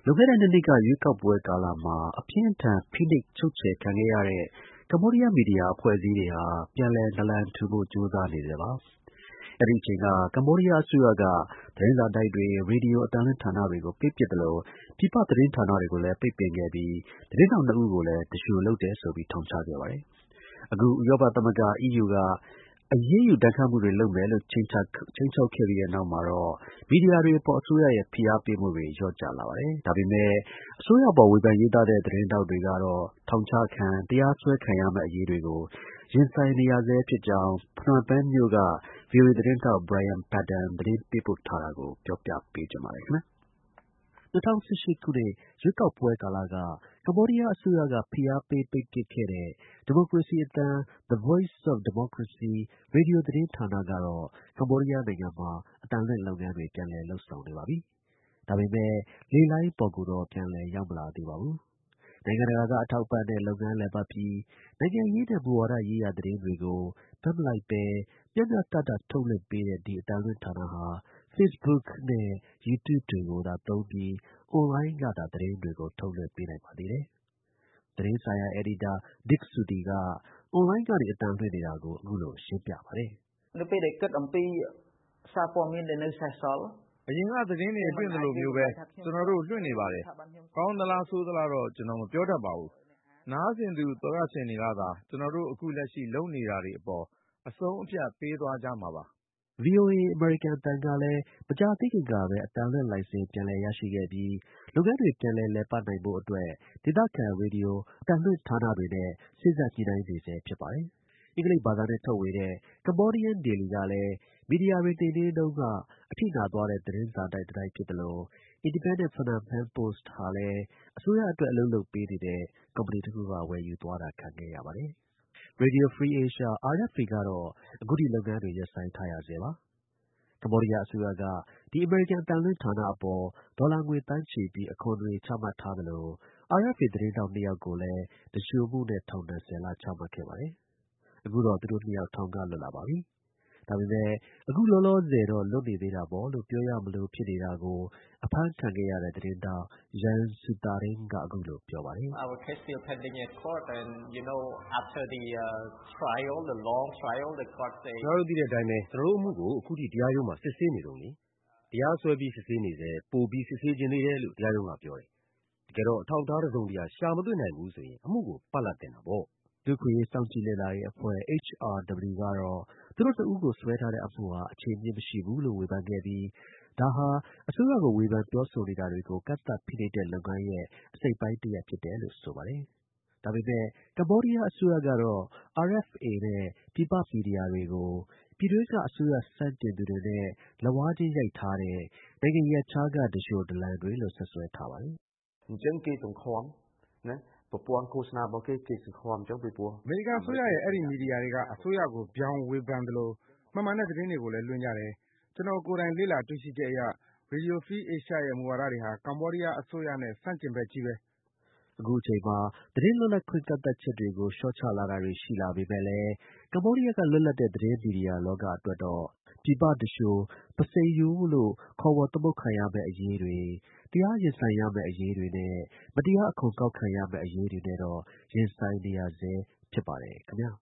လွန်ခဲ့တဲ့နှစ်ကရွေးကောက်ပွဲကာလမှာအပြင်းအထန်ဖိနှိပ်ချုပ်ချယ်ခံခဲ့ရတဲ့ကမ္ဘောဒီးယားမီဒီယာအဖွဲ့အစည်းတွေဟာပြန်လည်နာလန်ထူဖို့ကြိုးစားနေဆဲပါ။အဲဒီအချိန်ကကမ္ဘောဒီးယားအစိုးရကသတင်းစာတိုက်တွေရေဒီယိုအသံလွှင့်ဌာနတွေကိုပိတ်ပစ်သလိုပြည်ပသတင်းဌာနတွေကိုလည်းပိတ်ပင်ခဲ့ပြီးသတင်းထောက်နှစ်ဦးကိုလည်းတရှို့လုပ်တယ်ဆိုပြီးထောင်ချခဲ့ပါတယ်။အခုဥရောပသမဂ္ဂ EU ကအရေးယူဒဏ်ခတ်မှုတွေလုပ်မယ်လို့ခြိမ်းခြောက်ခဲ့ပြီးတဲ့နောက်မှာတော့မီဒီယာတွေအပေါ်အစိုးရရဲ့ဖိအားပေးမှုတွေလျော့ကျလာပါတယ်။ဒါပေမဲ့အစိုးရအပေါ်ဝေဖန်ရေးသားတဲ့သတင်းထောက်တွေကတော့ထောင်ချခံတရားစွဲခံရမယ့်အရေးတွေကိုရင်ဆိုင်နေရဆဲဖြစ်ကြောင်းဖနွမ်ပင်မြို့က VOA သတင်းထောက် Brian Padden သတင်းပေးပို့ထားတာကိုပြောပြပေးချင်ပါတယ်ခင်ဗျာ။2018 ခုနှစ်ရွေးကောက်ပွဲကာလကကမ္ဘောဒီးယားအစိုးရကဖိအားပေးပိတ်ပစ်ခဲ့တဲ့ဒီမိုကရေစီအသံ The Voice of Democracy ရေဒီယိုသတင်းဌာနကတော့ကမ္ဘောဒီးယားနိုင်ငံမှာအသံလွှင့်လုပ်ငန်းတွေပြန်လည်လုပ်ဆောင်နေပါပြီ။ဒါပေမဲ့လေလှိုင်းပေါ်ကိုတော့ပြန်လည်ရောက်မလာသေးပါဘူး။နိုင်ငံတကာကအထောက်အပံ့နဲ့လုပ်ငန်းလည်ပတ်ပြီးနိုင်ငံရေးနဲ့မူဝါဒရေးရာသတင်းတွေကိုဘက်မလိုက်ပဲမျှမျှတတထုတ်လွှင့်ပေးတဲ့ဒီအသံလွှင့်ဌာနဟာFacebook နဲ့ YouTube တွေကိုသာသုံးပြီးအွန်လိုင်းကသာသတင်းတွေကိုထုတ်လွှင့်ပေးနိုင်ပါသေးတယ်။သတင်းဆိုင်ရာအယ်ဒီတာ Dick Sudi ကအွန်လိုင်းကနေအသံလွှင့်နေတာကိုအခုလိုရှင်းပြပါတယ်။នៅពេលដែលគិតអំពីសារព័ត៌មានដែលនៅសេសសល់အရင်ကသတင်းတွေလွှင့်သလိုမျိုးပဲကျွန်တော်တို့လွှင့်နေပါတယ်။ကောင်းသလားဆိုးသလားတော့ကျွန်တော်မပြောတတ်ပါဘူး။နားဆင်သူသောတရှင်တွေကသာကျွန်တော်တို့အခုလက်ရှိလုပ်နေတာတွေအပေါ်အဆုံးအဖြတ်ပေးသွားကြမှာပါ။ VOA အမေရိကန်အသံကလည်းမကြာသေးခင်ကပဲအသံလွှင့်လိုင်စင်ပြန်လည်ရရှိခဲ့ပြီးလုပ်ငန်းတွေပြန်လည်ပတ်နိုင်ဖို့အတွက်ဒေသခံရေဒီယိုအသံလွှင့်ဌာနတွေနဲ့စေ့စပ်ညှိနှိုင်းနေဆဲဖြစ်ပါတယ်။အင်္ဂလိပ်ဘာသာနဲ့ထုတ်ဝေတဲ့ Cambodian Daily ကလည်းမီဒီယာတွေနှိမ်နင်းတုန်းကအထိနာသွားတဲ့သတင်းစာတိုက်တစ်တိုက်ဖြစ်သလို Independent Phnom Penh Post ဟာလည်းအစိုးရအတွက်အလုပ်လုပ်ပေးနေတဲ့ကုမ္ပဏီတစ်ခုကဝယ်ယူသွားတာခံခဲ့ရပါတယ်။ Radio Free Asia RFA ကတော့အခုထိလုပ်ငန်းတွေရပ်ဆိုင်းထားရဆဲပါ။ကမ္ဘောဒီးယားအစိုးရကဒီအမေရိကန်အသံလွှင့်ဌာနအပေါ်ဒေါ်လာငွေသန်းချီပြီးအခွန်တွေချမှတ်ထားသလို RFA သတင်းထောက်နှစ်ယောက်ကိုလည်းသူလျှိုမှုနဲ့ထောင်ဒဏ် 10 လချမှတ်ခဲ့ပါတယ်။အခုတော့သူတို့နှစ်ယောက်ထောင်ကလွတ်လာပါပြီ။ဒါပေမဲ့အခုလောလောဆယ်တော့လွတ်နေသေးတာပေါ့လို့ပြောရမလိုဖြစ်နေတာကိုအဖမ်းခံခဲ့ရတဲ့သတင်းထောက် Yeang Sothearin ကအခုလိုပြောပါတယ်။ Our case still pending at court and after the trial the long trial the court say ကျွန်တော်တို့သိတဲ့အတိုင်းပဲကျွန်တော်တို့အမှုကိုအခုထိတရားရုံးမှာစစ်ဆေးနေတုန်းလေ။တရားစွဲပြီးစစ်ဆေးနေဆဲပို့ပြီးစစ်ဆေးခြင်းသေးတယ်လို့တရားရုံးကပြောတယ်။တကယ်တော့အထောက်အထားတစ်စုံတစ်ရာရှာမတွေ့နိုင်ဘူးဆိုရင်အမှုကိုပလပ်တင်တာပေါ့။လူ့အခွင့်အရေးစောင့်ကြည့်လေ့လာရေးအဖွဲ့ HRW ကတော့သူတို့နှစ်ဦးကိုစွဲထားတဲ့အမှုဟာအခြေအမြစ်မရှိဘူးလို့ဝေဖန်ခဲ့ပြီးဒါဟာအစိုးရကိုဝေဖန်ပြောဆိုနေတာတွေကိုကန့်သတ်ဖိနှိပ်တဲ့လုပ်ငန်းရဲ့အစိတ်အပိုင်းတစ်ရပ်ဖြစ်တယ်လို့ဆိုပါတယ်။ဒါပေမဲ့ကမ္ဘောဒီးယားအစိုးရကတော့ RFA နဲ့ပြည်ပမီဒီယာတွေကိုပြည်တွင်းကအစိုးရဆန့်ကျင်သူတွေနဲ့လက်ဝါးချင်းရိုက်ထားတဲ့နိုင်ငံရပ်ခြားကသူလျှိုဒလန်တွေလို့စွပ်စွဲထားပါတယ်။အမေရိကန်အစိုးရရဲ့အဲ့ဒီမီဒီယာတွေကအစိုးရကိုဗြောင်ဝေဖန်သလိုမမှန်တဲ့သတင်းတွေကိုလည်းလွှင့်ကြတယ်။ကျွန်တော်ကိုယ်တိုင်လေ့လာတွေ့ရှိချက်အရ Radio Free Asia ရဲ့မူဝါဒတွေဟာကမ္ဘောဒီးယားအစိုးရနဲ့ဆန့်ကျင်ဘက်ကြီးပဲ။အခုအချိန်မှာသတင်းလွတ်လပ်ခွင့်ကန့်သတ်ချက်တွေကိုလျှော့ချလာတာတွေရှိလာပေမဲ့လည်းကမ္ဘောဒီးယားကလွတ်လပ်တဲ့သတင်းမီဒီယာလောကအတွက်တော့ပြည်ပသူလျှိုပုဆိန်ရိုးလို့ခေါ်ဝေါ်သမုတ်ခံရမယ့်အရေးတွေတရားရင်ဆိုင်ရမယ့်အရေးတွေနဲ့မတရားအခွန်ကောက်ခံရမယ့်အရေးတွေနဲ့တော့ရင်ဆိုင်နေရဆဲဖြစ်ပါတယ်ခင်ဗျာ။